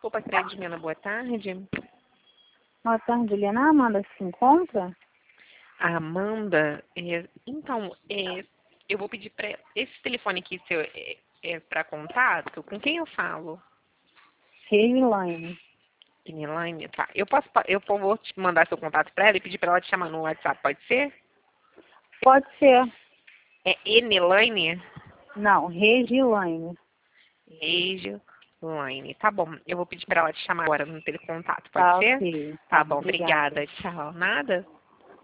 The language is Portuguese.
Desculpa, Credimena, boa tarde. Boa tarde, Juliana. A Amanda se encontra? A Amanda, eu vou pedir para esse telefone aqui seu é para contato. Com quem eu falo? Regilaine. Elaine, tá. Eu vou te mandar seu contato para ela e pedir para ela te chamar no WhatsApp, pode ser? Pode ser. É Elaine? Não, Regilaine. Regilaine, tá bom. Eu vou pedir para ela te chamar agora no telecontato, pode Tá, ser? ok. Tá Tá, bom, obrigada. obrigada. Tchau. Nada?